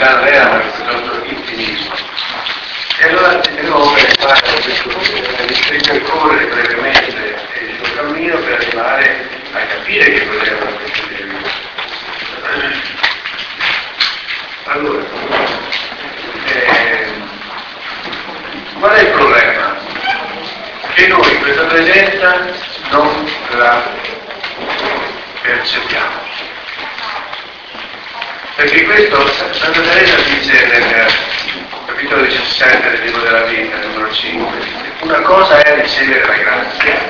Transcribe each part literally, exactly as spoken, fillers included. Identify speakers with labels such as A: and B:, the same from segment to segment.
A: verità non era, ma piuttosto intimismo. E allora ci tenevo per fare ripercorrere brevemente il suo cammino per arrivare a capire che cos'era questo Dio. Allora, eh, qual è il problema? Che noi questa presenza non la percepiamo. Perché questo Santa Teresa dice nel capitolo diciassette del libro della vita, numero cinque, una cosa è ricevere la grazia,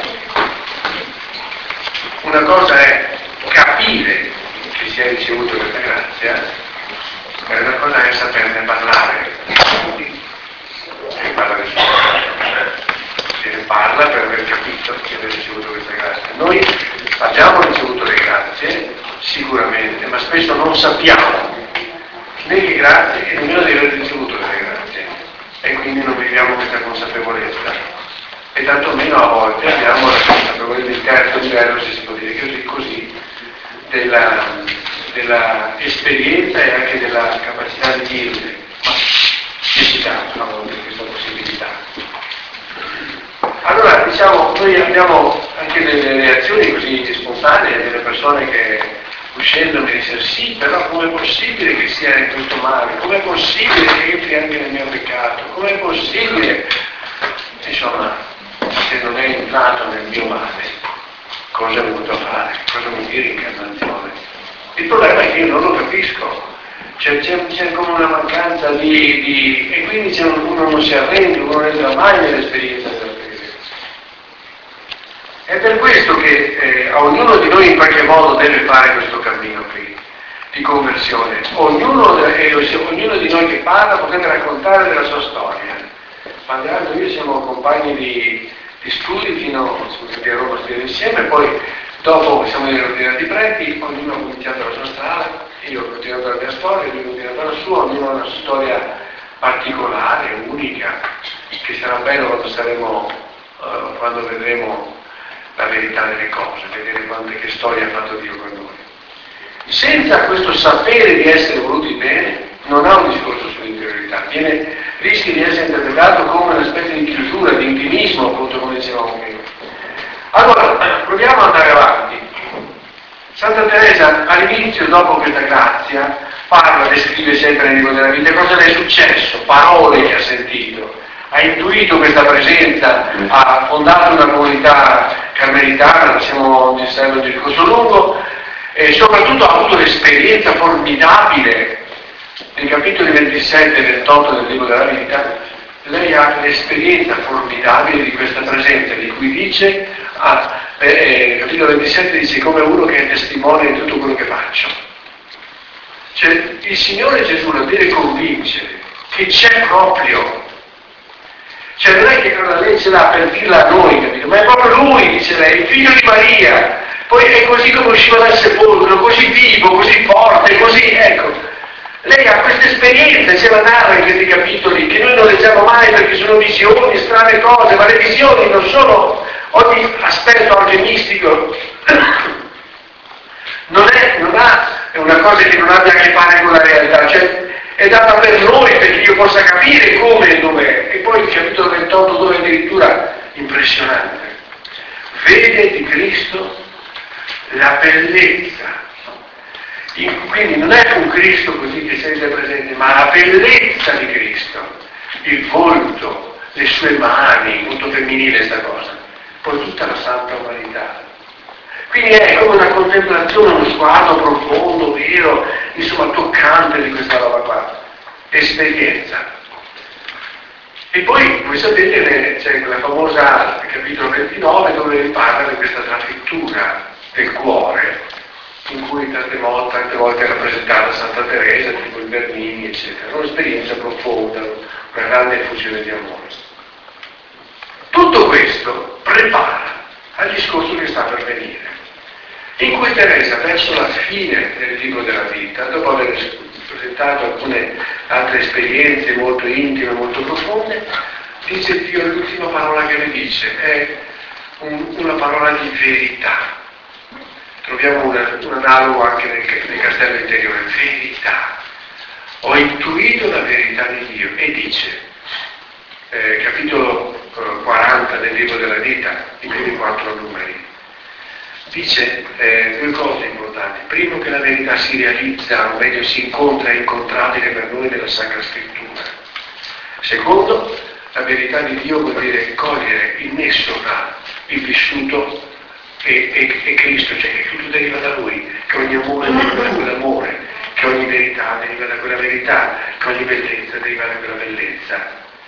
A: una cosa è capire che si è ricevuto questa grazia, e una cosa è saperne parlare. Che parla nessuno, che parla per aver capito che aver ricevuto questa grazia. Noi abbiamo ricevuto le grazie, sicuramente, ma spesso non sappiamo né che grazie e nemmeno di aver ricevuto le grazie, e quindi non viviamo questa consapevolezza, e tantomeno a volte abbiamo la consapevolezza del terzo livello, se si può dire così, così della, della esperienza e anche della capacità di dirle, ma necessità a volte questa possibilità. Allora, diciamo, noi abbiamo anche delle reazioni così spontanee delle persone che uscendo mi dice sì, però com'è possibile che sia in questo male? Com'è possibile che entri anche nel mio peccato? Com'è possibile? Insomma, se non è entrato nel mio male, cosa ho voluto fare? Cosa vuol dire incarnazione? Il problema è che io non lo capisco. C'è, c'è, c'è come una mancanza di, di... e quindi c'è un, uno non si arrende, uno non entra mai nell'esperienza della presenza. È per questo che eh, a ognuno di noi in qualche modo deve fare questo cammino qui di conversione. Ognuno, eh, ognuno di noi che parla potrebbe raccontare della sua storia. Andreando io siamo compagni di, di studi fino a Roma a studiare insieme, poi dopo siamo ordinati preti, ognuno ha cominciato la sua strada, io ho continuato la mia storia, lui ha continuato la sua, ognuno ha una storia particolare, unica, che sarà bello quando saremo, uh, quando vedremo la verità delle cose, vedere quante che storia ha fatto Dio con noi. Senza questo sapere di essere voluti bene, non ha un discorso sull'interiorità, viene, rischia di essere interpretato come una specie di chiusura, di intimismo, appunto come dicevamo prima. Allora, proviamo ad andare avanti. Santa Teresa all'inizio, dopo questa grazia, parla, descrive sempre nel libro della vita cosa le è successo, parole che ha sentito, ha intuito questa presenza, ha fondato una comunità carmelitana, siamo nel servo del Corso Lungo, e soprattutto ha avuto l'esperienza formidabile nei capitoli ventisette e ventotto del libro della vita. Lei ha l'esperienza formidabile di questa presenza, di cui dice, ah, eh, capitolo ventisette dice come uno che è testimone di tutto quello che faccio. Cioè, il Signore Gesù la deve convincere che c'è proprio. Cioè non è che la lei ce l'ha per dirla a noi, capito? Ma è proprio lui, dice lei, il figlio di Maria. Poi è così come usciva dal sepolcro, così vivo, così forte, così, ecco. Lei ha questa esperienza, ce la narra in questi capitoli, che noi non leggiamo mai perché sono visioni, strane cose, ma le visioni non sono ogni aspetto anche mistico. Non è, non ha, è una cosa che non abbia a che fare con la realtà, cioè è data per noi perché io possa capire come e dov'è. E poi il capitolo ventotto dove addirittura impressionante. Vede di Cristo la bellezza. Quindi non è un Cristo così che sente presente, ma la bellezza di Cristo, il volto, le sue mani, molto femminile questa cosa, poi tutta la santa umanità. Quindi è come una contemplazione, uno sguardo profondo, vero, insomma toccante di questa roba qua, esperienza. E poi, come sapete, c'è quella famosa capitolo ventinove dove parla di questa trafittura del cuore, in cui tante volte, tante volte è rappresentata Santa Teresa, tipo il Bernini, eccetera. Un'esperienza profonda, una grande effusione di amore. Tutto questo prepara al discorso che sta per venire, in cui Teresa, verso la fine del libro della vita, dopo aver presentato alcune altre esperienze molto intime, molto profonde, dice Dio, l'ultima parola che le dice è un, una parola di verità. Troviamo una, un analogo anche nel, nel castello interiore, verità. Ho intuito la verità di Dio. E dice, eh, capitolo eh, quaranta del libro della vita, i primi quattro numeri, dice eh, due cose importanti. Primo, che la verità si realizza, o meglio si incontra, è incontrabile per noi nella Sacra Scrittura. Secondo, la verità di Dio vuol dire cogliere il nesso tra il vissuto e, e, e Cristo, cioè che tutto deriva da Lui, che ogni amore deriva da quell'amore, che ogni verità deriva da quella verità, che ogni bellezza deriva da quella bellezza.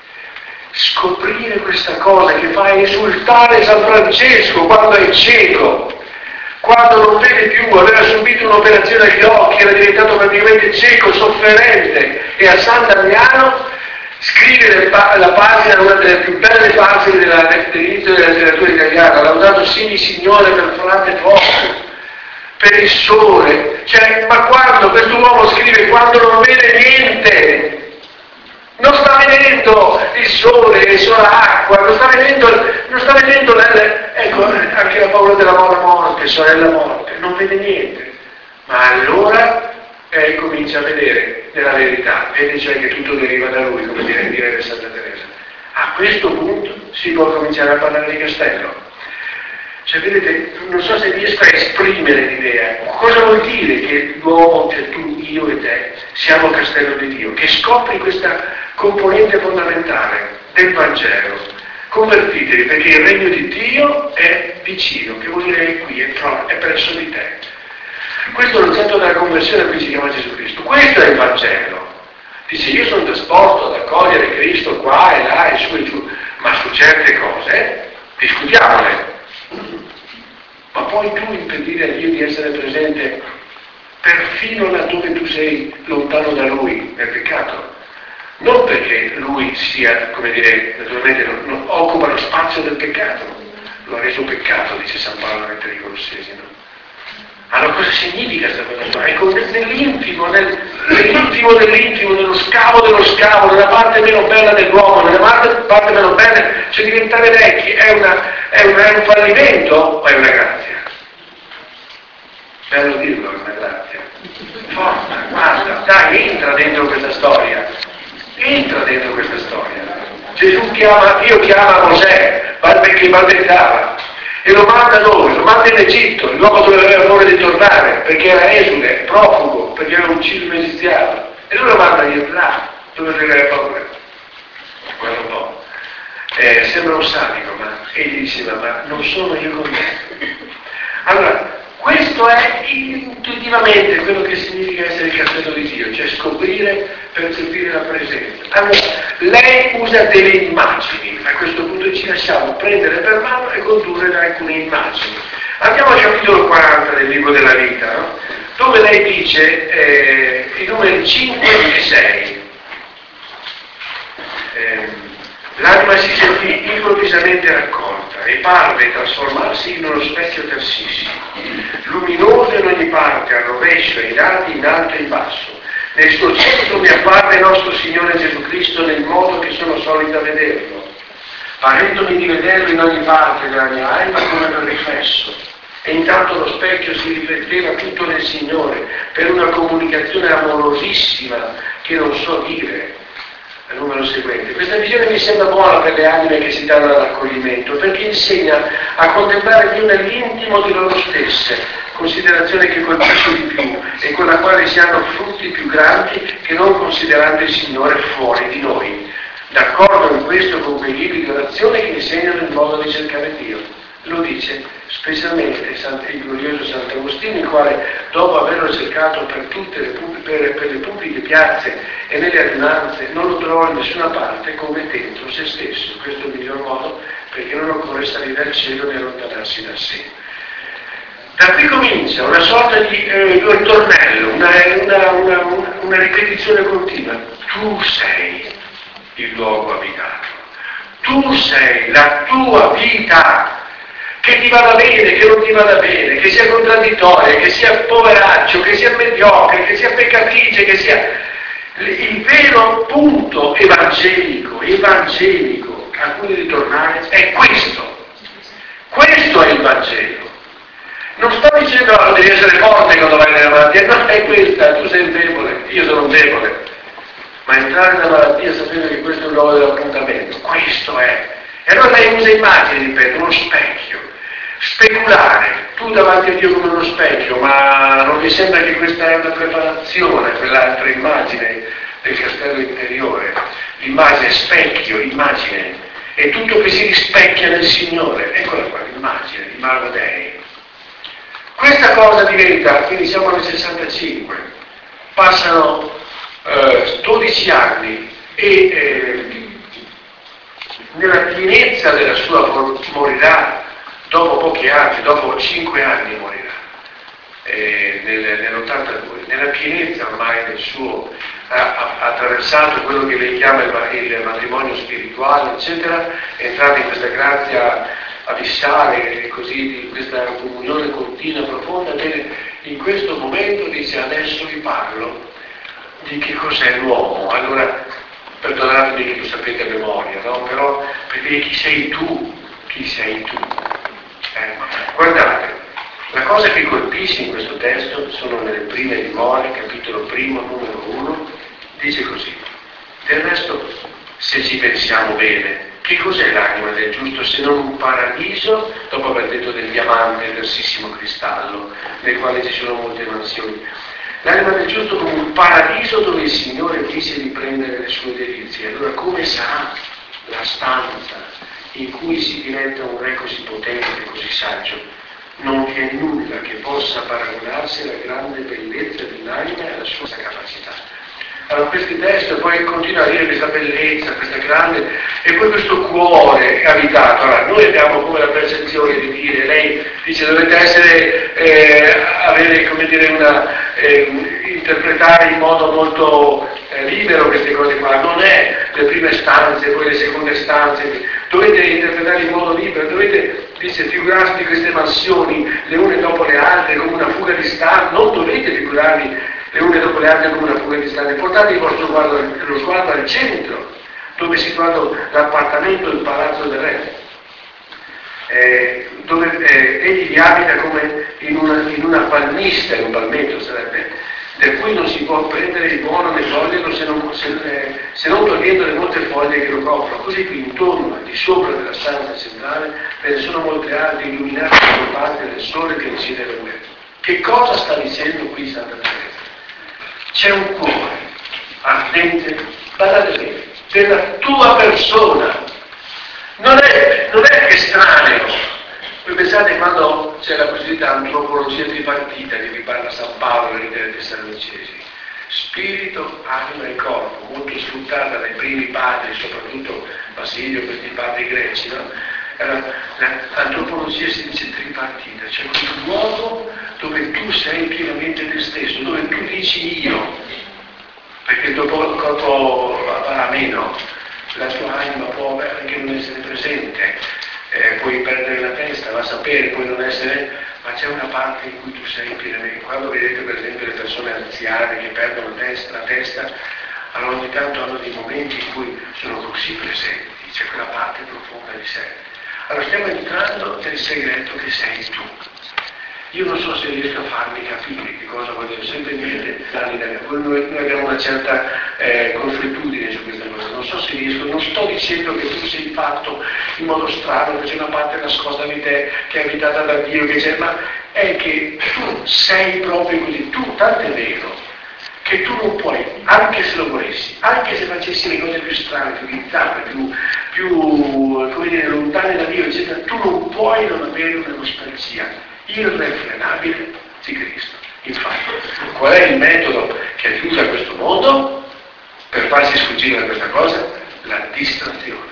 A: Scoprire questa cosa che fa esultare San Francesco quando è cieco, quando non vede più, aveva subito un'operazione agli occhi, era diventato praticamente cieco, sofferente, e a San Damiano scrive la pagina, una delle più belle pagine della, dell'inizio della letteratura italiana, Laudato Simi Signore per frate Fosco, per il sole, cioè, ma quando questo uomo scrive quando non vede niente, non sta vedendo il sole, il sole acqua, non sta vedendo, non sta vedendo la, la, ecco, anche la paura della morte, sorella morte, non vede niente, ma allora eh, comincia a vedere nella verità, vede cioè che tutto deriva da lui, come direbbe Santa Teresa. A questo punto si può cominciare a parlare di castello. Cioè, vedete, non so se riesco a esprimere l'idea. Cosa vuol dire che l'uomo, cioè tu, io e te, siamo castello di Dio? Che scopri questa componente fondamentale del Vangelo. Convertitevi, perché il regno di Dio è vicino, che vuol dire che è qui, è, pro, è presso di te. Questo è l'oggetto della conversione a cui si chiama Gesù Cristo. Questo è il Vangelo. Dice, io sono disposto ad accogliere Cristo qua e là e su e giù, ma su certe cose discutiamole. Ma puoi tu impedire a Dio di essere presente perfino laddove tu sei lontano da Lui, nel peccato? Non perché Lui sia, come dire, naturalmente non, non occupa lo spazio del peccato, lo ha reso peccato, dice San Paolo nel ai Colossesi, no? Allora cosa significa questa cosa? Ecco, nell'intimo, nel, nell'intimo dell'intimo, nello scavo dello scavo, nella parte meno bella dell'uomo, nella parte, parte meno bella, cioè diventare vecchi è, una, è, una, è un fallimento o è una grazia? Bello dirlo, è una grazia. Forza, guarda, dai, entra dentro questa storia, entra dentro questa storia. Gesù chiama, Dio chiama Mosè, che balbettava, e lo manda dove? Lo manda in Egitto, il luogo dove aveva paura di tornare, perché era esule, profugo, perché aveva ucciso un egiziano. E lui lo manda là, dove aveva paura. Guarda un po'. Eh, sembra un sadico, ma egli diceva, ma non sono io con te. Allora, questo è intuitivamente quello che significa essere il castello di Dio, cioè scoprire, percepire la presenza. Allora, lei usa delle immagini, a questo punto ci lasciamo prendere per mano e condurre da alcune immagini. Andiamo al capitolo quaranta del libro della vita, no? Dove lei dice eh, i numeri cinque e sei. Eh, L'anima si sentì improvvisamente raccolta e parve trasformarsi in uno specchio tersissimo, luminoso in ogni parte, a rovescio, ai lati, in alto e in basso. Nel suo centro mi apparve nostro Signore Gesù Cristo nel modo che sono solita vederlo, parendomi di vederlo in ogni parte della mia anima come per riflesso. E intanto lo specchio si rifletteva tutto nel Signore per una comunicazione amorosissima che non so dire. Al numero seguente. Questa visione mi sembra buona per le anime che si danno all'accoglimento, perché insegna a contemplare Dio nell'intimo di loro stesse, considerazione che colpisce di più e con la quale si hanno frutti più grandi che non considerando il Signore fuori di noi. D'accordo in questo con quei libri di orazione che insegnano il modo di cercare Dio. Lo dice specialmente il glorioso Sant'Agostino, il quale, dopo averlo cercato per tutte le, per, per le pubbliche piazze e nelle adunanze, non lo trovò in nessuna parte come dentro se stesso. Questo è il miglior modo, perché non occorre salire al cielo né allontanarsi da sé. Da qui comincia una sorta di eh, ritornello, una, una, una, una, una ripetizione continua. Tu sei il luogo abitato, tu sei la tua vita. Che ti vada bene, che non ti vada bene, che sia contraddittoria, che sia poveraccio, che sia mediocre, che sia peccatrice, che sia... Il vero punto evangelico, evangelico a cui ritornare è questo. Questo è il Vangelo. Non sto dicendo che devi essere forte quando vai nella malattia, no, è questa, tu sei debole, io sono debole. ma entrare nella malattia sapendo che questo è il luogo dell'appuntamento, questo è. E allora lei usa immagini, ripeto, uno specchio, speculare, tu davanti a Dio come uno specchio, ma non mi sembra che questa è una preparazione, quell'altra immagine del castello interiore, l'immagine specchio, immagine, è tutto che si rispecchia nel Signore, eccola qua l'immagine di Imago Dei. Questa cosa diventa, quindi siamo nel sessantacinque, passano eh, dodici anni e eh, nella pienezza della sua morirà, dopo pochi anni, dopo cinque anni morirà, eh, nel, nell'ottantadue, nella pienezza ormai del suo, ha, ha attraversato quello che lei chiama il, il matrimonio spirituale, eccetera, è entrato in questa grazia abissale e così, di questa comunione continua, profonda, bene, in questo momento dice adesso vi parlo di che cos'è l'uomo. Allora, perdonatemi che lo sapete a memoria, no? Però per dire chi sei tu, chi sei tu. Eh, guardate, la cosa che colpisce in questo testo sono nelle prime dimore, capitolo primo, numero uno, dice così: del resto, se ci pensiamo bene, che cos'è l'anima del giusto se non un paradiso, dopo aver detto del diamante, del tersissimo cristallo, nel quale ci sono molte mansioni? L'anima del giusto come un paradiso dove il Signore dice di prendere le sue delizie. Allora come sarà la stanza in cui si diletta un re così potente e così saggio? Non vi è nulla che possa paragonarsi alla grande bellezza dell'anima e alla sua capacità. Allora questi testi poi continua a dire questa bellezza, questa grande, e poi questo cuore abitato. Allora noi abbiamo come la percezione di dire, lei dice dovete essere, eh, avere come dire una, eh, interpretare in modo molto eh, libero queste cose qua, non è le prime stanze, poi le seconde stanze, dovete interpretare in modo libero, dovete, dice, figurarsi di queste mansioni le une dopo le altre come una fuga di stanze, non dovete figurarvi le une dopo le altre come una fuga di stanze, portate il vostro sguardo, lo sguardo al centro, dove è situato l'appartamento, il palazzo del re, eh, dove eh, egli vi abita come in una, in una palmista, in un palmetto sarebbe, per cui non si può prendere il buono né toglierlo se non, se, eh, se non togliendo le molte foglie che lo coprono. Così qui intorno, al di sopra della stanza centrale, ve ne sono molte altre illuminate da parte del sole che incide la luce. Che cosa sta dicendo qui Santa Teresa? C'è un cuore ardente, guardate bene, della tua persona. Non è, non è estraneo. Voi pensate quando c'è la cosiddetta antropologia tripartita di cui parla San Paolo nei Tessalonicesi, spirito, anima e corpo, molto sfruttata dai primi padri, soprattutto Basilio, questi padri greci, no? Allora, l'antropologia si dice tripartita, c'è questo luogo dove tu sei pienamente te stesso, dove tu dici io, perché il tuo corpo va meno, la tua anima può anche non essere presente, eh, puoi perdere la testa, va a sapere, puoi non essere, ma c'è una parte in cui tu sei pienamente. Quando vedete per esempio le persone anziane che perdono la testa, la testa, allora ogni tanto hanno dei momenti in cui sono così presenti, c'è quella parte profonda di sé. Allora stiamo entrando nel segreto che sei tu. Io non so se riesco a farmi capire che cosa voglio, sempre in mente, noi, noi abbiamo una certa eh, consuetudine su questa cosa, non so se riesco, non sto dicendo che tu sei fatto in modo strano, che c'è una parte nascosta di te che è abitata da Dio, che c'è, ma è che tu sei proprio così, tu, tanto è vero, che tu non puoi, anche se lo volessi, anche se facessi le cose più strane, più bizzarre, più, più come dire, lontane da Dio, eccetera, tu non puoi non avere una nostalgia irrefrenabile di Cristo. Infatti, qual è il metodo che aiuta questo mondo per farsi sfuggire da questa cosa? La distrazione.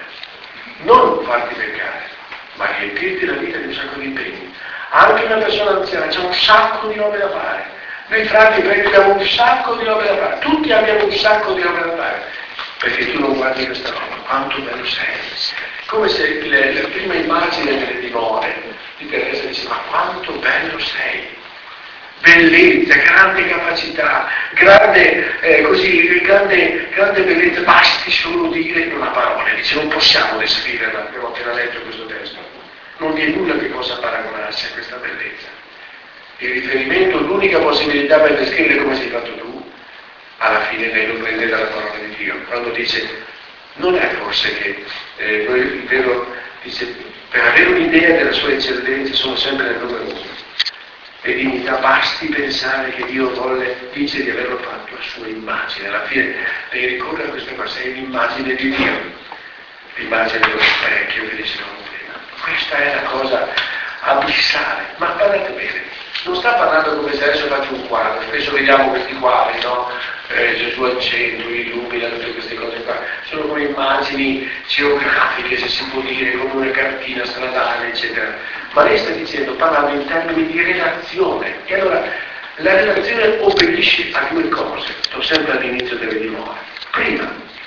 A: Non farti peccare, ma riempirti la vita di un sacco di impegni. Anche una persona anziana c'è un sacco di robe da fare. Noi frati preti abbiamo un sacco di robe da fare, tutti abbiamo un sacco di robe da fare, perché tu non guardi questa roba, quanto bello sei. Come se le, la prima immagine delle dimore di Teresa dice, ma quanto bello sei, bellezza, grande capacità, grande, eh, così, grande, grande bellezza, basti solo dire una parola, dice non possiamo descriverla, abbiamo appena letto questo testo, non vi è nulla che possa paragonarsi a questa bellezza. Il riferimento, l'unica possibilità per descrivere come sei fatto tu, alla fine lei lo prende dalla parola di Dio, quando dice non è forse che eh, noi, il vero, dice, per avere un'idea della sua eccellenza sono sempre nel numero uno. Le divinità, basti pensare che Dio volle, dice di averlo fatto a sua immagine. Alla fine lei ricorda a questa cosa, è l'immagine di Dio, l'immagine dello specchio che dicevamo prima. Questa è la cosa abissale, ma guardate bene, non sta parlando come se adesso faccio un quadro, spesso vediamo questi quadri, no? Eh, Gesù al centro, illumina, tutte queste cose qua, sono come immagini geografiche, se si può dire, come una cartina stradale, eccetera. Ma lei sta dicendo, parlando in termini di relazione, e allora la relazione obbedisce a due cose, sto sempre all'inizio delle dimore. Prima,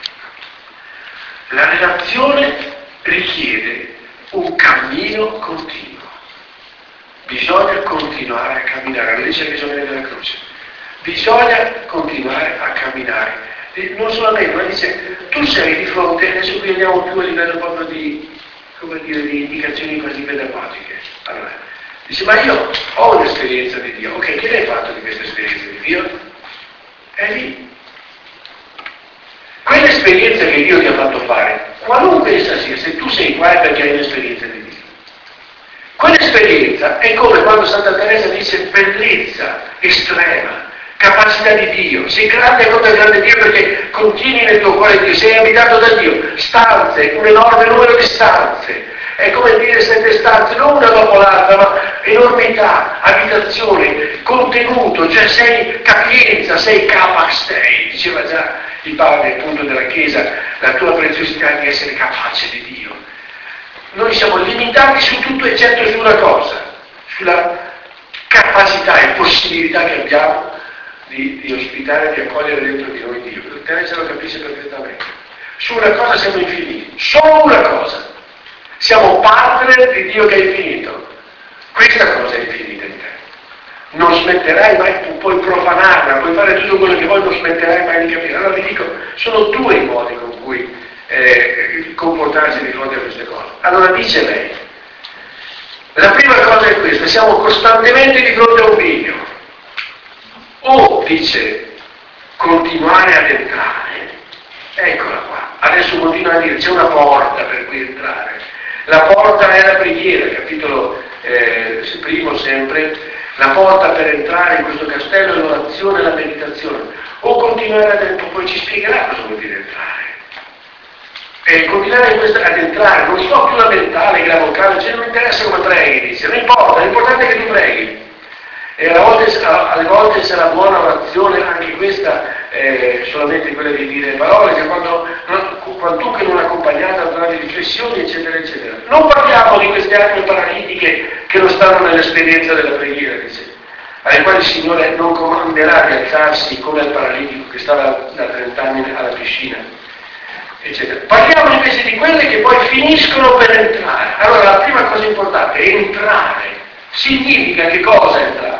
A: la relazione richiede un cammino continuo. Bisogna continuare a camminare, lo dice il Gesù della croce. Bisogna continuare a camminare. E non solamente, ma dice, tu sei di fronte, adesso qui andiamo più a livello proprio di, come dire, di indicazioni quasi pedagogiche. Allora, dice, ma io ho un'esperienza di Dio. Ok, che ne hai fatto di questa esperienza di Dio? È lì. Quell'esperienza che Dio ti ha fatto fare, qualunque essa sia, se tu sei qua è perché hai un'esperienza di Dio. Quell'esperienza è come quando Santa Teresa dice bellezza estrema, capacità di Dio, sei grande come il grande Dio perché continui nel tuo cuore Dio, sei abitato da Dio, stanze, un enorme numero di stanze, è come dire sette stanze, non una dopo l'altra, ma enormità, abitazione, contenuto, cioè sei capienza, sei capastei, diceva già il padre appunto della Chiesa, la tua preziosità di essere capace di Dio. Noi siamo limitati su tutto eccetto su una cosa, sulla capacità e possibilità che abbiamo di, di ospitare, di accogliere dentro di noi Dio. Teresa lo capisce perfettamente. Su una cosa siamo infiniti, solo una cosa. Siamo partner di Dio che è infinito. Questa cosa è infinita in te. Non smetterai mai, tu puoi profanarla, puoi fare tutto quello che vuoi, non smetterai mai di capire. Allora vi dico, sono due i modi con cui eh, comportarsi di fronte a queste cose. Allora dice lei, la prima cosa è questa, siamo costantemente di fronte a un bivio. O, dice, continuare ad entrare, eccola qua, adesso continua a dire, c'è una porta per cui entrare. La porta è la preghiera, capitolo eh, primo sempre, la porta per entrare in questo castello è l'orazione e la meditazione. O continuare ad entrare, poi ci spiegherà cosa vuol dire entrare. E continuare in questa, ad entrare, non so più la mentale che la vocale, cioè non mi interessa come preghi, dice, non importa, l'importante è che tu preghi. E alle volte, alle volte c'è la buona orazione, anche questa è solamente quella di dire parole, che quando, quantunque non accompagnata da riflessioni, eccetera, eccetera. Non parliamo di queste anime paralitiche che non stanno nell'esperienza della preghiera, dice, alle quali il Signore non comanderà di alzarsi come al paralitico che stava da trent'anni alla piscina, eccetera. Parliamo invece di quelle che poi finiscono per entrare. Allora la prima cosa importante è entrare. Significa che cosa entrare?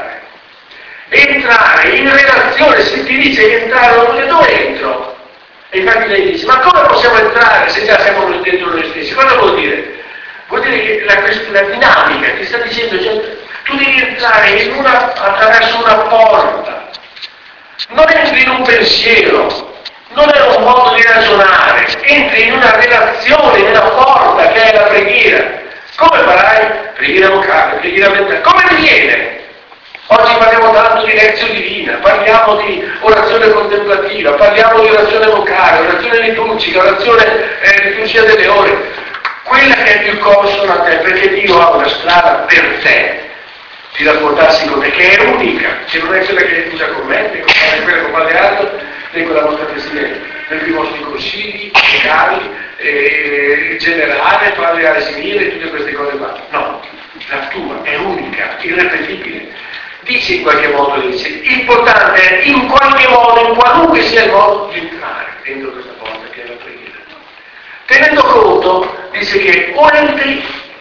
A: Entrare in relazione, se ti dice entrare, non dire dove entro? E infatti lei dice, ma come possiamo entrare se già siamo dentro noi stessi? Cosa vuol dire? Vuol dire che la, la dinamica ti sta dicendo, cioè, tu devi entrare in una, attraverso una porta. Non entri in un pensiero, non è un modo di ragionare, entri in una relazione, nella porta che è la preghiera. Come farai? Preghiera vocale, preghiera mentale. Come viene? Oggi parliamo tanto di lezione divina, parliamo di orazione contemplativa, parliamo di orazione vocale, orazione liturgica, orazione eh, liturgia delle ore. Quella che è più consona a te, perché Dio ha una strada per te di rapportarsi con te, che è unica, che non è quella che usa con me, né con quella con Padre Aldo, né con la vostra Presidente, né con i vostri consigli, legali, eh, generale, Padre Asimile, tutte queste cose qua. No, la tua è unica, irrepetibile. Dice in qualche modo, dice, l'importante è in qualche modo, in qualunque sia il modo, di entrare dentro questa porta che è la preghiera. Tenendo conto, dice che o entri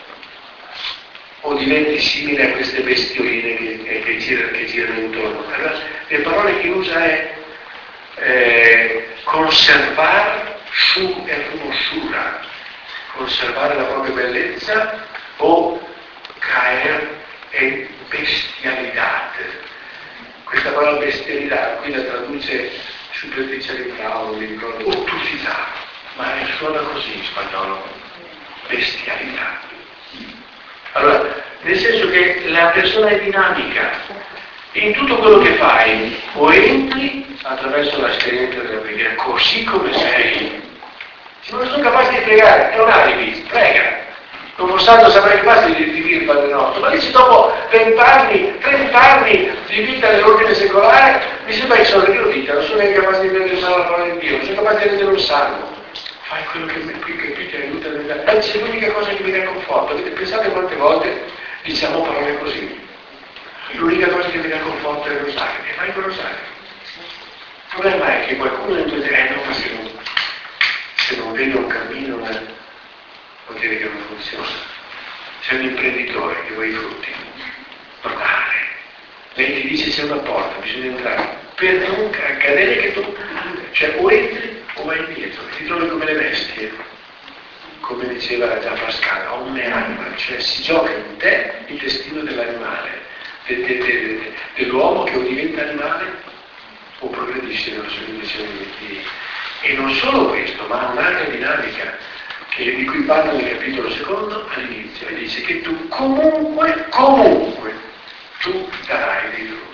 A: o diventi simile a queste bestioline che, che, girano, che girano intorno. Allora, le parole che usa è eh, conservare su hermosura, conservare la propria bellezza o caer e bestialità. Questa parola bestialità qui la traduce superficialità o non mi ricordo, ottusità, ma suona così in spagnolo, bestialità. Allora, nel senso che la persona è dinamica, in tutto quello che fai, o entri attraverso l'esperienza della preghiera, così come sei. Se non sono capace di pregare, non arrivi, prega. Non fossando saprei capace di dire il Padre Nostro, ma dici dopo vent'anni, trent'anni di vita nell'ordine secolare, mi sembra che sono io vita, non sono neanche capace di leggere la parola di Dio, non sono capace di leggere un salmo. Fai quello che più che più ti aiuta nella vita. È l'unica cosa che mi dà conforto. Pensate quante volte diciamo parole così. L'unica cosa che mi dà conforto è il rosario, e fai quel rosario. Il problema è che qualcuno in due tre non fa se non, se non vede un cammino, vuol dire che non funziona. C'è un imprenditore che vuole i frutti, normale. Lei ti dice c'è una porta, bisogna entrare. Per non accadere che tu, cioè o entri o vai indietro, ti trovi come le bestie, come diceva già Pascal, omne anima, cioè si gioca in te il destino dell'animale, de, de, de, de, dell'uomo che o diventa animale o progredisce nella sua dimensione di Dio. E non solo questo, ma un'altra dinamica che, di cui parla nel capitolo secondo all'inizio, e dice che tu comunque, comunque, tu darai dei frutti.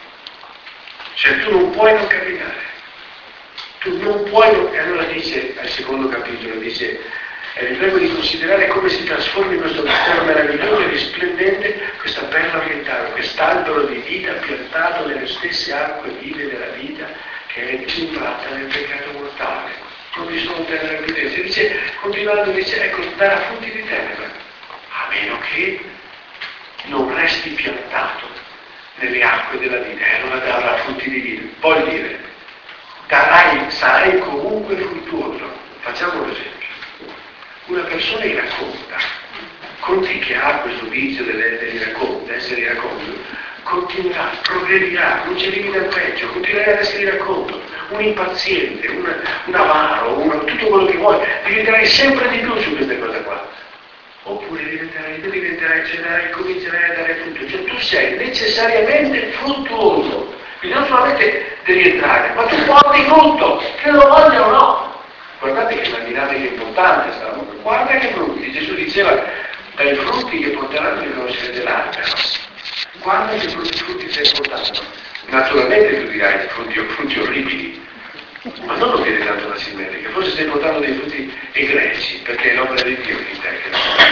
A: Cioè tu non puoi non camminare. Tu non puoi, e allora dice al secondo capitolo, dice, eh, vi prego di considerare come si trasforma in questo castello meraviglioso e risplendente questa perla orientale, quest'albero di vita piantato nelle stesse acque vive della vita che è intratta nel peccato mortale. Non vi sono tenere evidenze. Dice, continuando, dice, ecco, darà frutti di tenebra, a meno che non resti piantato nelle acque della vita, e allora darà frutti di vita. Vuol dire, darai, sarai comunque fruttuoso. Facciamo un esempio. Una persona iracconta, conti che ha questo vizio dell'essere iracconto, continuerà, progredirà, non ci arrivi al peggio, continuerai ad essere iracconto, un impaziente, un, un avaro, un, tutto quello che vuoi, diventerai sempre di più su queste cose qua. Oppure diventerai, tu diventerai, cioè, comincerai a dare frutto, cioè tu sei necessariamente fruttuoso, quindi non solamente devi entrare, ma tu porti frutto, che lo voglia o no. Guardate che è una dinamica importante, stavamo. Guarda che frutti, Gesù diceva, dai frutti che porteranno li conoscerete l'albero. Guarda che frutti, frutti stai portando. Naturalmente tu dirai frutti, frutti orribili, ma non lo vedi tanto la simmetrica, forse stai portando dei frutti egregi, perché è l'opera di Dio in te.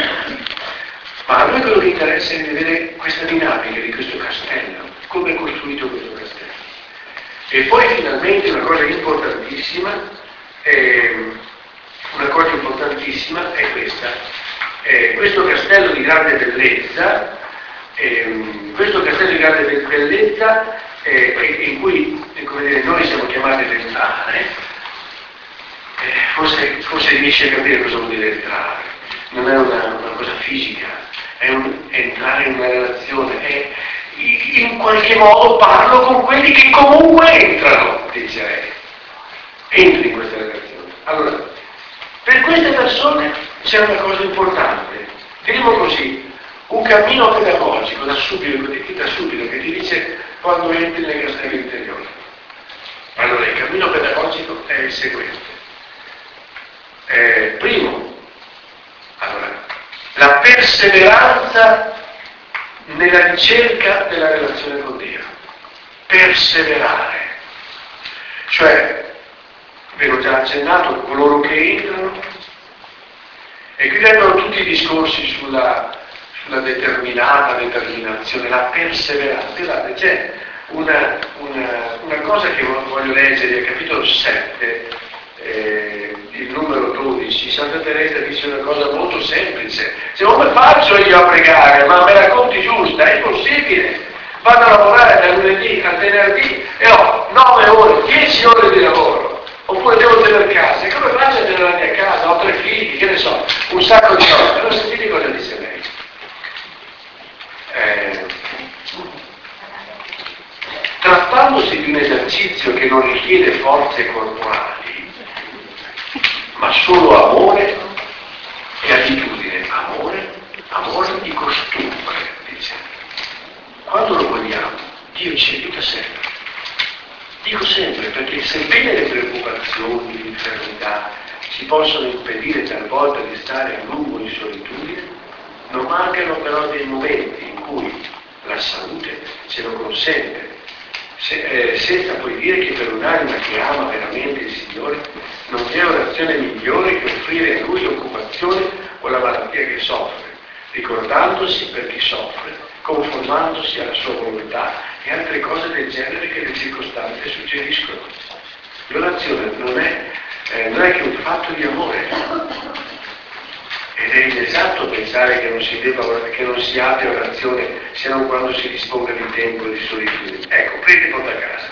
A: Ma a noi quello che interessa è vedere questa dinamica di questo castello, come è costruito questo castello. E poi finalmente una cosa importantissima, Eh, una cosa importantissima è questa, eh, questo castello di grande bellezza, eh, questo castello di grande bellezza eh, in cui eh, come dire, noi siamo chiamati ad entrare, eh, forse, forse riesce a capire cosa vuol dire entrare, non è una, una cosa fisica, è un, entrare in una relazione, è, in qualche modo parlo con quelli che comunque entrano, dice lei. Entri in questa relazione. Allora, per queste persone c'è una cosa importante, diremo così, un cammino pedagogico da subito, da subito che ti dice quando entri nel castello interiore. Allora, il cammino pedagogico è il seguente. Eh, primo, allora, la perseveranza nella ricerca della relazione con Dio. Perseverare. Cioè, ve l'ho già accennato, coloro che entrano, e qui vengono tutti i discorsi sulla, sulla determinata determinazione, la perseveranza. Guardate, c'è una, una, una cosa che voglio leggere nel capitolo sette, eh, il numero dodici. Santa Teresa dice una cosa molto semplice: se come faccio io a pregare, ma me la conti giusta? È impossibile. Vado a lavorare da lunedì al venerdì e ho nove ore, dieci ore di lavoro. Oppure devo tenere casa, e come faccio a tenere la mia casa? Ho tre figli, che ne so, un sacco di cose. Allora sentite cosa dice lei. Eh, trattandosi di un esercizio che non richiede forze corporali, ma solo amore e attitudine, amore, amore di costumbre, dice. Quando lo vogliamo, Dio ci aiuta sempre. Dico sempre, perché sebbene le preoccupazioni, l'infermità ci possono impedire talvolta di stare a lungo in solitudine, non mancano però dei momenti in cui la salute ce lo consente, se, eh, senza poi dire che per un'anima che ama veramente il Signore non c'è orazione migliore che offrire a Lui l'occupazione o la malattia che soffre, ricordandosi per chi soffre, conformandosi alla sua volontà e altre cose del genere che le circostanze suggeriscono. L'orazione non è, eh, non è che un fatto di amore, ed è inesatto pensare che non si debba, che non si abbia orazione se non quando si disponga di tempo e di solitudine. Ecco, prendi e porta a casa.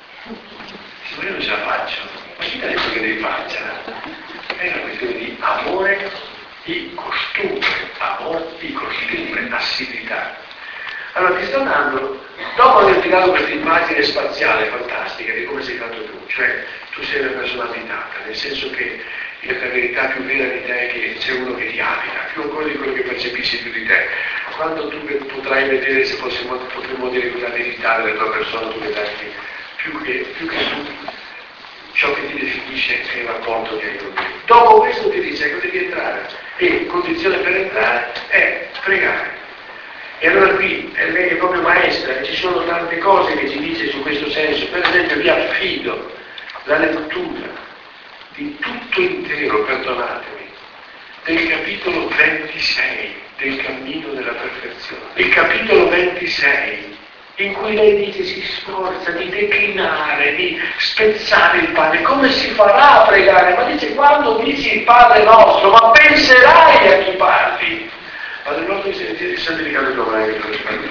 A: Se io non ce la faccio, ma chi ti ha detto che devi farcela? È una questione di amore, di costumbre, amore, di costumbre, assiduità. Allora ti sto dando, dopo averti dato questa immagine spaziale fantastica di come sei fatto tu, cioè tu sei una persona abitata, nel senso che la verità più vera di te è che c'è uno che ti abita, più ancora di quello che percepisci più di te. Quando tu potrai vedere, se possiamo, potremmo dire la verità della tua persona, tu vedrai che più che, più che tu, ciò che ti definisce è il rapporto che hai con Dio. Dopo questo ti dice che devi entrare, e condizione per entrare è pregare. E allora qui è lei è proprio maestra, e ci sono tante cose che ci dice su questo senso. Per esempio vi affido la lettura di tutto intero, perdonatemi, del capitolo ventisei del cammino della perfezione. Il capitolo ventisei, in cui lei dice si sforza di declinare, di spezzare il pane. Come si farà a pregare? Ma dice quando dici il Padre nostro, ma penserai a chi parli. Padre nostro di sentire santificato il tuo nome, che tu sei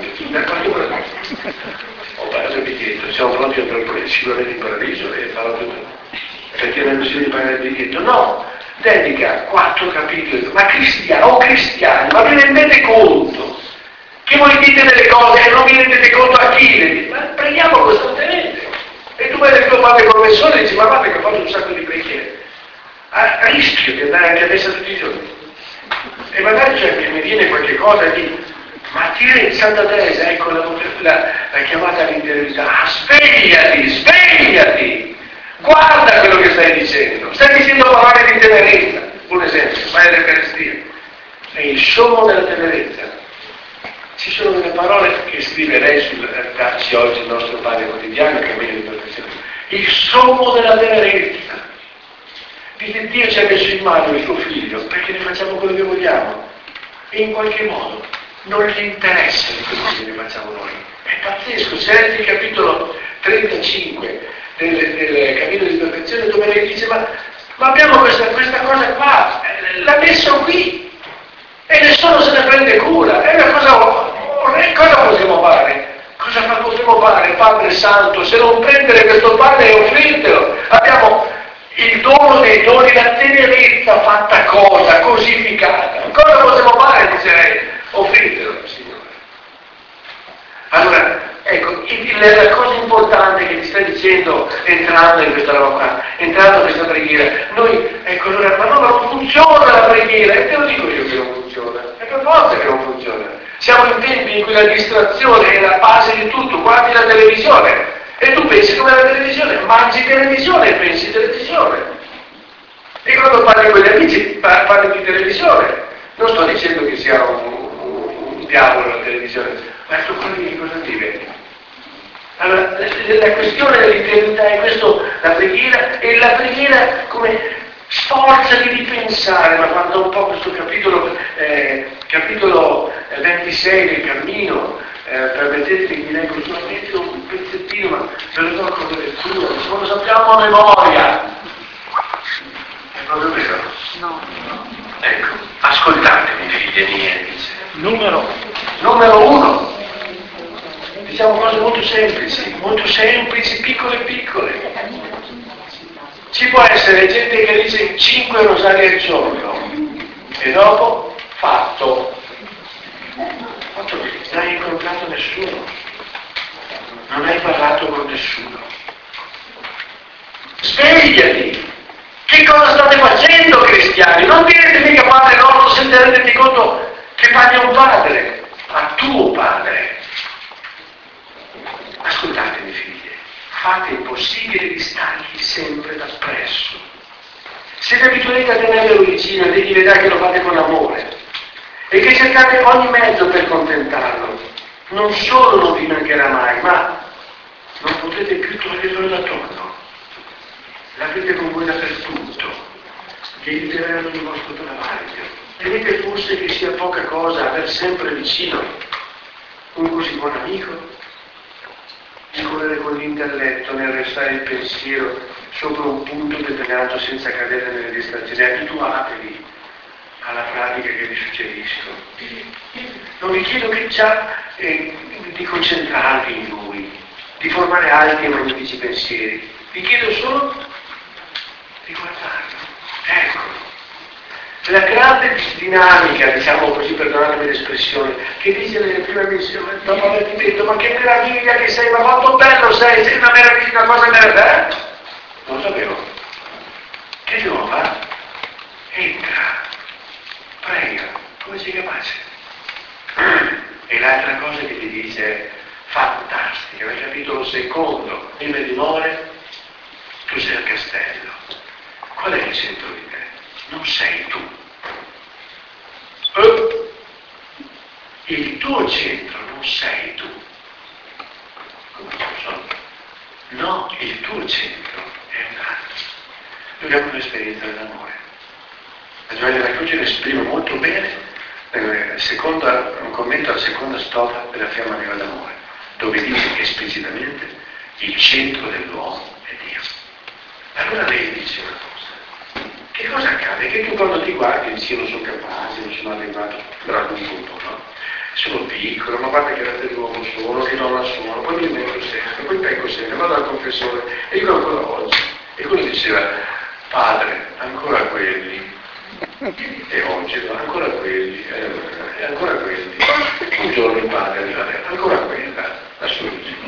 A: il Oh Padre, vi chiedo, siamo pronti a entrare sicuramente in paradiso e farò tutto. Perché non bisogna di pagare il biglietto? No, dedica quattro capitoli. Ma cristiani, o cristiani, ma vi rendete conto che voi dite delle cose e non vi rendete conto a chi le dite? Ma preghiamo costantemente. E tu vedi il tuo padre confessore e dici, ma guarda che ho fatto un sacco di preghiere. A rischio di andare anche a messa tutti i giorni. E magari cioè, mi viene qualche cosa di, ma tira in Santa Teresa, ecco la, la, la chiamata all'interiorità, ah, svegliati, svegliati, guarda quello che stai dicendo, stai dicendo parole di tenerezza, un esempio, vai all'Eucaristia, è il sommo della tenerezza. Ci sono delle parole che scrive lei sul darci oggi il nostro pane quotidiano, che è meglio di perfezione, il sommo della tenerezza. Dite, Dio ci ha messo in mano il suo figlio perché ne facciamo quello che vogliamo e in qualche modo non gli interessa di quello che ne facciamo noi. È pazzesco, se leggi il capitolo trentacinque del, del cammino di perfezione, dove lei dice ma, ma abbiamo questa, questa cosa qua, l'ha messo qui e nessuno se ne prende cura. E cosa, cosa possiamo fare? Cosa possiamo fare, Padre Santo, se non prendere questo pane e offrirtelo? Abbiamo il dono dei doni, la tenerezza fatta cosa, cosificata. Cosa possiamo fare, dice lei? Offritelo, Signore. Allora, ecco, la cosa importante che ti sta dicendo entrando in questa roba qua, entrando in questa preghiera, noi, ecco, allora, ma no, ma non funziona la preghiera, e te lo dico io che non funziona, è per forza che non funziona. Siamo in tempi in cui la distrazione è la base di tutto, guardi la televisione. E tu pensi come la televisione, mangi televisione e pensi televisione. E quando parli con gli amici parli di televisione. Non sto dicendo che sia un, un, un diavolo la televisione, ma il tuo cuore di cosa vive? Allora, la, la questione dell'integrità è questo, la preghiera, e la preghiera come sforza di ripensare, ma guarda un po' questo capitolo, eh, capitolo ventisei del cammino. Eh, permettete che mi leggo solamente un pezzettino, ma ve lo do con lettura, non lo sappiamo a memoria. È proprio vero? No. Ecco, ascoltatemi, figlie mie, dice. Numero. Numero uno. Diciamo cose molto semplici, molto semplici, piccole piccole. Ci può essere gente che dice cinque rosari al giorno e dopo fatto. Non hai incontrato nessuno, non hai parlato con nessuno. Svegliati! Che cosa state facendo, cristiani? Non direte mica Padre nostro senza renderti conto che parli a un padre, a tuo padre. Ascoltatemi, figlie, fate il possibile di stargli sempre dappresso. Se vi abituate a tenerlo vicino, egli vedrà che lo fate con amore e che cercate ogni mezzo per contentarlo. Non solo non vi mancherà mai, ma non potrete più toglierlo da torno. L'avrete con voi dappertutto, vi aiuterà in ogni vostro travaglio. Credete forse che sia poca cosa aver sempre vicino un così buon amico? Di correre con l'intelletto nel restare il pensiero sopra un punto determinato senza cadere nelle distrazioni. Abituatevi alla pratica che vi suggerisco. Non vi chiedo che già eh, di concentrarvi in lui, di formare alti e magnifici pensieri. Vi chiedo solo di guardarlo. Eccolo. La grande dinamica, diciamo così, perdonatemi l'espressione, che dice nelle prime missioni, dopo averti detto, ma che meraviglia che sei, ma quanto bello sei, sei una meraviglia, una cosa meravigliosa. Eh? Non lo sapevo. Che devo fare? Entra, prega, come sei capace. E l'altra cosa che ti dice è fantastica, nel capitolo secondo, prime dimore, tu sei al castello. Qual è il centro di te? Non sei tu. Eh? Il tuo centro non sei tu. Come lo so? No, il tuo centro è un altro. Noi abbiamo un'esperienza dell'amore. La gioia della croce lo esprime molto bene nel secondo, un commento alla seconda strofa della Fiamma Viva d'amore, dove dice esplicitamente il centro dell'uomo è Dio. Allora lei dice una cosa. Che cosa accade? Che tu quando ti guardi dici io non sono capace, non sono arrivato, però ad un punto, no? Sono piccolo, ma guarda che razza di uomo sono, che donna sono, poi mi metto sempre, poi pecco sempre, vado al confessore e dico ancora oggi. E quello diceva, padre, ancora quelli. E oggi, no? Ancora quelli, eh, e ancora quelli. Un giorno il padre arriva, ancora quella, la soluzione.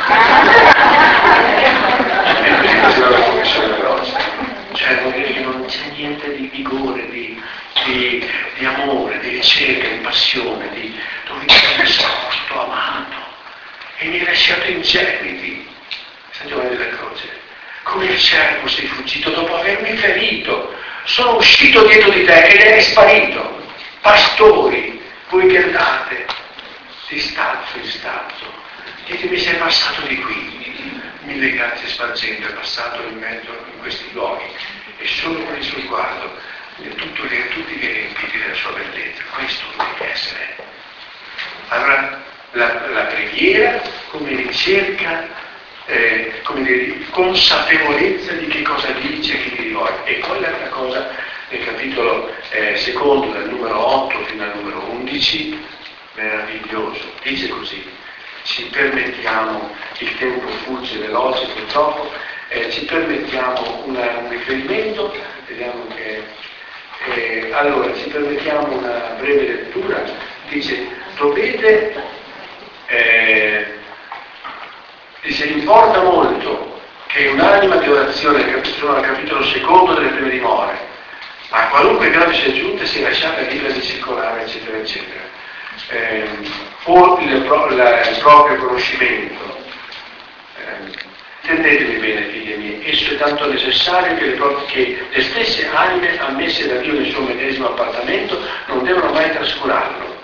A: E così faceva la confessione veloce. Cioè vuol dire che non c'è niente di vigore, di, di, di amore, di ricerca, di passione, di dove Dio è nascosto, amato e mi hai lasciato ingeniti. San Giovanni della Croce, come il servo sei fuggito dopo avermi ferito, sono uscito dietro di te ed eri sparito. Pastori, voi che andate di stazzo in stazzo, ditemi se è passato di qui. Mille grazie spargendo è passato in mezzo in questi luoghi e solo con il suo sguardo tutto, tutti vi riempiti della sua bellezza. Questo dovrebbe essere. Allora la, la preghiera come ricerca, eh, come dire, consapevolezza di che cosa dice, chi ti rivolge. E poi l'altra cosa nel capitolo eh, secondo, dal numero otto fino al numero undici, meraviglioso, dice così. Ci permettiamo, il tempo fugge veloce purtroppo, eh, ci permettiamo una, un riferimento, vediamo che, eh, allora ci permettiamo una breve lettura, dice dovete, eh, dice importa molto che un'anima di orazione, sono al capitolo secondo delle prime dimore, a qualunque grado sia giunta sia lasciata libera di circolare, eccetera, eccetera. Eh, o il, la, il proprio conoscimento. Eh, intendetemi bene, figli miei, esso è tanto necessario che le, proprie, che le stesse anime ammesse da Dio nel suo medesimo appartamento non devono mai trascurarlo.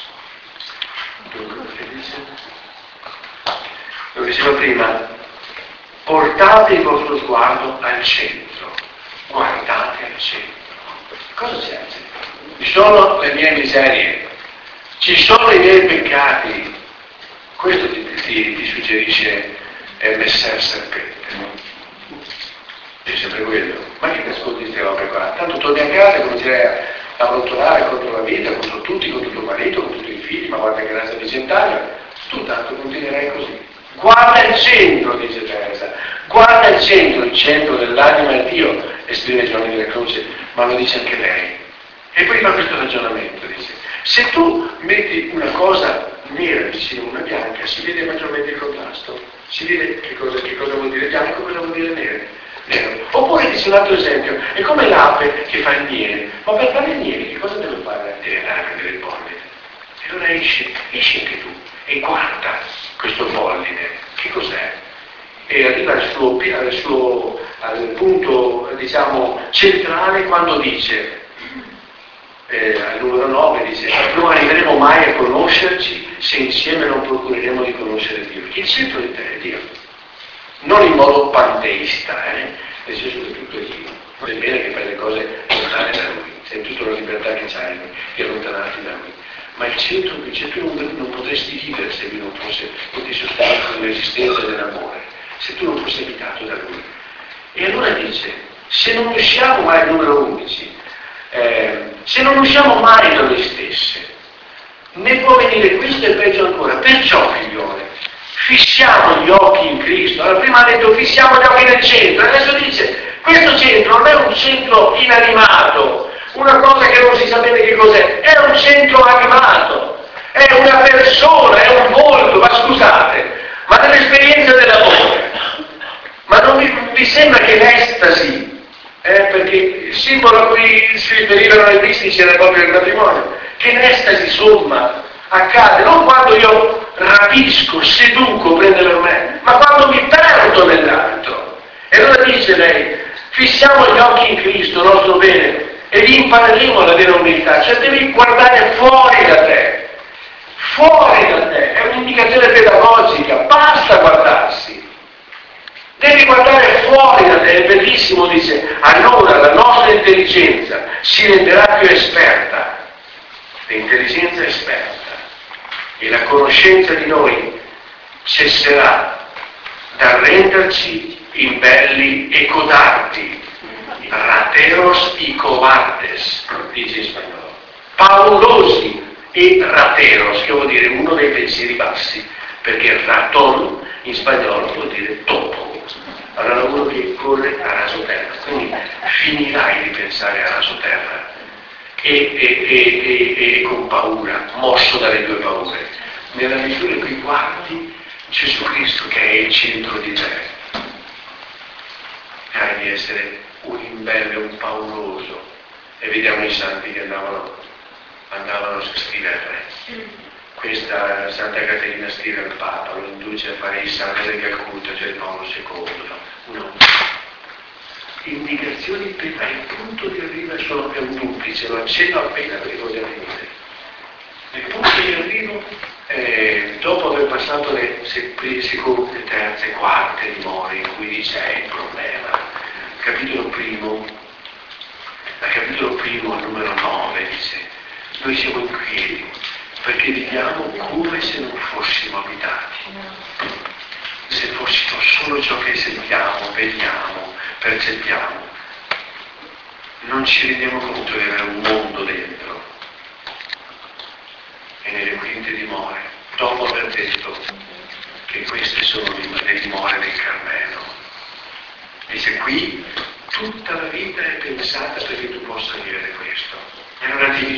A: Lo diceva prima, portate il vostro sguardo al centro, guardate al centro. Cosa c'è al centro? Ci sono le mie miserie, ci sono i miei peccati. Questo ti, ti, ti suggerisce eh, Messer Serpente, no? È sempre quello. Ma che ti ascolti queste robe qua? Tanto torni a casa e comincerai a, a brontolare contro la vita, contro tutti, contro tuo marito, contro i tuoi figli, ma guarda che razza di cent'anni. Tu tanto continuerai così. Guarda il centro, dice Teresa. Guarda il centro, il centro dell'anima è Dio, esprime Giovanni della Croce, ma lo dice anche lei. E poi fa questo ragionamento, dice. Se tu metti una cosa nera vicino a una bianca, si vede maggiormente il contrasto, si vede che cosa, che cosa vuol dire bianco, cosa vuol dire nero. nero. Oppure dice un altro esempio, è come l'ape che fa il miele, ma per fare il miele che cosa deve fare? Deve andare a prendere il polline. E allora esce, esci anche tu e guarda questo polline, che cos'è? e arriva al suo, al suo al punto, diciamo, centrale quando dice, eh, al numero nove, dice, non arriveremo mai a conoscerci se insieme non procureremo di conoscere Dio. Perché il centro di te è Dio. Non in modo panteista, eh? Nel senso che tutto è Dio. È bene che fai le cose lontane da Lui, sei in tutta la libertà che c'hai di allontanarti da Lui. Ma il centro, il centro non, non potresti vivere se Lui non fosse, non ti sostiene nell'esistenza dell'amore, se tu non fossi abitato da Lui. E allora dice, se non usciamo mai, numero undici, eh, se non usciamo mai da noi stesse, ne può venire questo e peggio ancora. Perciò, figliole, fissiamo gli occhi in Cristo. Allora, prima ha detto fissiamo gli occhi nel centro, adesso dice questo centro non è un centro inanimato, una cosa che non si sa bene che cos'è, è un centro animato, è una persona, è un volto, ma scusate, ma nell'esperienza dell'amore, ma non vi, vi sembra che l'estasi, eh, perché il simbolo a cui si riferivano ai mistici era proprio il matrimonio, che l'estasi somma accade non quando io rapisco, seduco, prende per me, ma quando mi perdo nell'altro. E allora dice lei, fissiamo gli occhi in Cristo, nostro bene, e vi impareremo la vera umiltà, cioè devi guardare fuori da te, fuori da te, è un'indicazione pedagogica, basta guardarsi, devi guardare fuori da te, è bellissimo, dice, allora la nostra intelligenza si renderà più esperta, l'intelligenza esperta, e la conoscenza di noi cesserà dal renderci imbelli e codardi, rateros y cobardes, dice in spagnolo, paurosi e rateros, che vuol dire uno dei pensieri bassi, perché raton in spagnolo vuol dire topo, allora uno che corre a raso terra, quindi finirai di pensare a raso terra e, e, e, e, e con paura, mosso dalle due paure, nella misura in cui guardi Gesù Cristo che è il centro di te, hai di essere un imbelle, un pauroso. E vediamo i santi che andavano, andavano a scrivere al re. Questa Santa Caterina scrive al Papa, lo induce a fare i santi del Calcutta, cioè Paolo secondo. Una indicazioni per il punto di arrivo sono, è un duplice, lo accenno appena perché voglio venire. Il punto di arrivo, eh, dopo aver passato le seconde, terze, quarte dimore in cui dice è il problema, capitolo primo, al capitolo primo, al numero nove, dice, noi siamo inquieti perché viviamo come se non fossimo abitati, se fossimo solo ciò che sentiamo, vediamo, percepiamo, non ci rendiamo conto di avere un mondo dentro. E nelle quinte dimore, dopo aver detto che queste sono le dimore del Carmelo, dice qui tutta la vita è pensata perché tu possa vivere questo. E allora ti